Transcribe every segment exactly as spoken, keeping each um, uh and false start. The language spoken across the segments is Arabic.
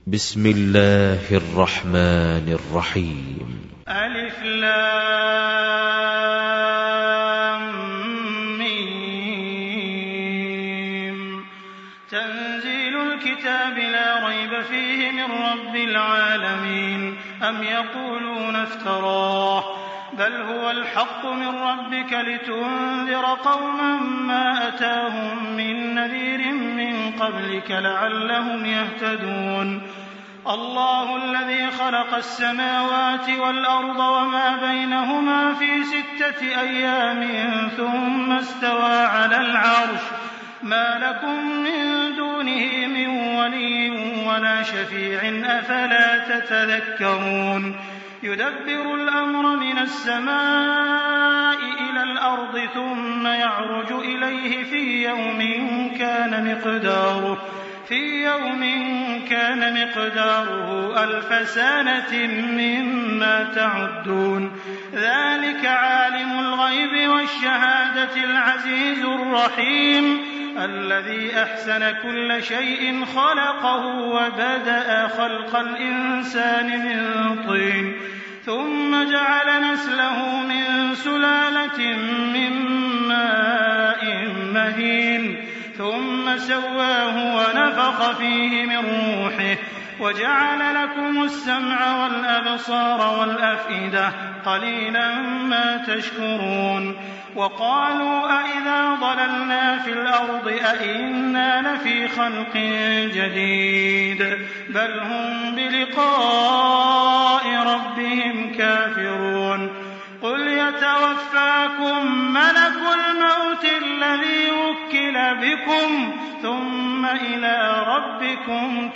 بسم الله الرحمن الرحيم. ألف لام ميم. تنزيل الكتاب لا ريب فيه من رب العالمين. أم يقولون افتراه بل هو الحق من ربك لتنذر قوما ما أتاهم من نذير من قبلك لعلهم يهتدون. الله الذي خلق السماوات والأرض وما بينهما في ستة أيام ثم استوى على العرش ما لكم من دونه من ولي ولا شفيع أفلا تتذكرون. يدبر الأمر من السماء إلى الأرض ثم يعرج إليه في يوم كان مقداره في يوم كان مقداره ألف سنة مما تعدون. ذلك عالم الغيب والشهادة العزيز الرحيم الذي أحسن كل شيء خلقه وبدأ خلق الإنسان من طين ثم جعل نسله من سلالة من ماء مهين ثم سواه ونفخ فيه من روحه وجعل لكم السمع والأبصار والأفئدة قليلا ما تشكرون. وقالوا أئذا ضللنا في الأرض أئنا لفي خلق جديد بل هم بلقاء ربهم كافرون. قل يتوفاكم ملك الموت الذي وكل بكم ثم إلى ربكم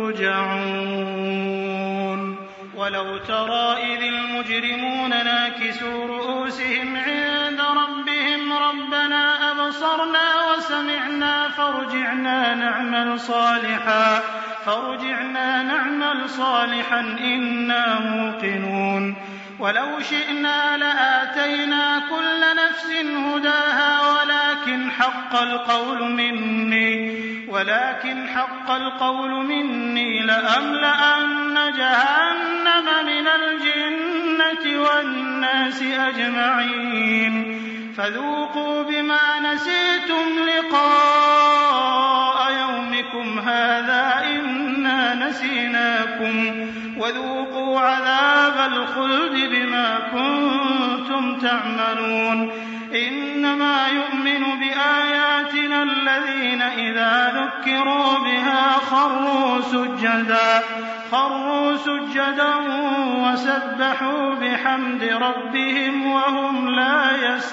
ترجعون. ولو ترى إذ المجرمون ناكسوا رؤوسهم عند ربهم ربنا أبصرنا وسمعنا فارجعنا نعمل صالحا فارجعنا نعمل صالحا إنا موقنون. ولو شئنا لآتينا كل نفس هداها ولكن حق القول مني ولكن حق القول مني لأملأن جهنم من الجنة والناس أجمعين. فذوقوا بما نسيتم لقاء يومكم هذا إنا نسيناكم وذوقوا عذاب الخلد بما كنتم تعملون. إنما يؤمن بآياتنا الذين إذا ذكروا بها خروا سجدا خروا سجدا وسبحوا بحمد ربهم وهم لا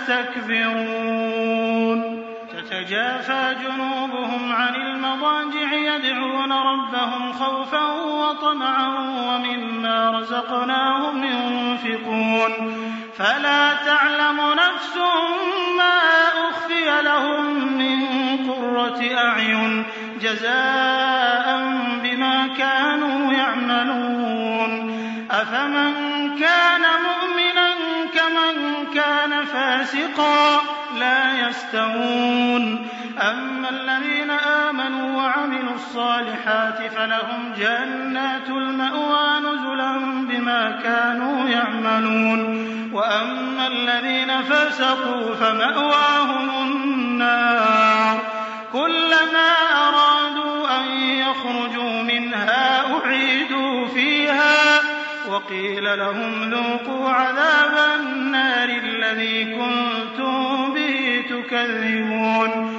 يستكبرون. تتجافى جنوبهم عن المضاجع يدعون ربهم خوفا وطمعا ومما رزقناهم ينفقون. فلا تعلم نفس ما أخفي لهم من قرة أعين جزاء بما كانوا يعملون. أفمن كان مؤمنا كمن كان فاسقا لا يستوون. أما الذين آمنوا وعملوا الصالحات فلهم جنات المأوى نزلا بما كانوا يعملون. وأما الذين فسقوا فمأواهم النار كلما أرادوا أن يخرجوا منها أعيدوا فيها وقيل لهم ذوقوا عذاب النار الذي كنتم به تكذبون.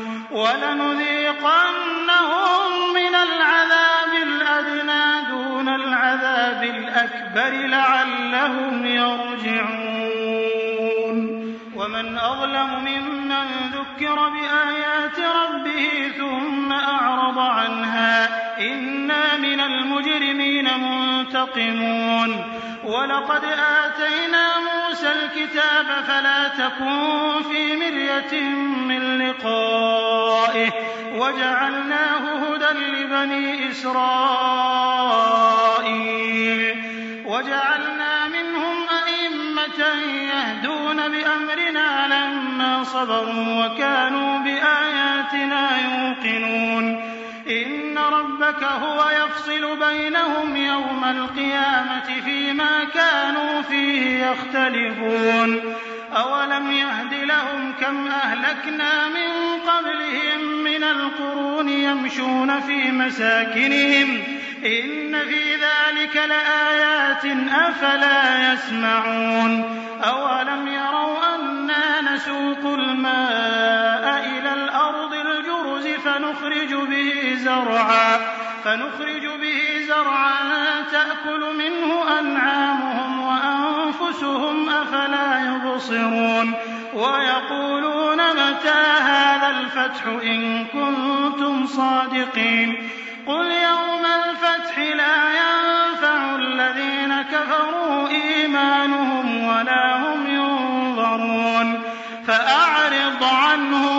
ولنذيقنهم من العذاب الأدنى دون العذاب الأكبر لعلهم يرجعون. ومن أظلم ممن ذكر بآيات ربه ثم أعرض عنها إنا من المجرمين منتقمون. ولقد آتينا موسى الكتاب فلا تكن في مرية من لقائه وجعلناه هدى لبني إسرائيل وجعلنا منهم أئمة يهدون بأمرنا لما صبروا وكانوا بآياتنا يوقنون. إن ربك ربك هو يفصل بينهم يوم القيامة فيما كانوا فيه يختلفون أولم يهد لهم كم أهلكنا من قبلهم من القرون يمشون في مساكنهم إن في ذلك لآيات أفلا يسمعون أولم يروا أنا نسوق الماء إلى الأرض الجرز فنخرج به زرعا فنخرج به زرعا تأكل منه أنعامهم وأنفسهم أفلا يبصرون ويقولون متى هذا الفتح إن كنتم صادقين قل يوم الفتح لا ينفع الذين كفروا إيمانهم ولا هم ينظرون فأعرض عنهم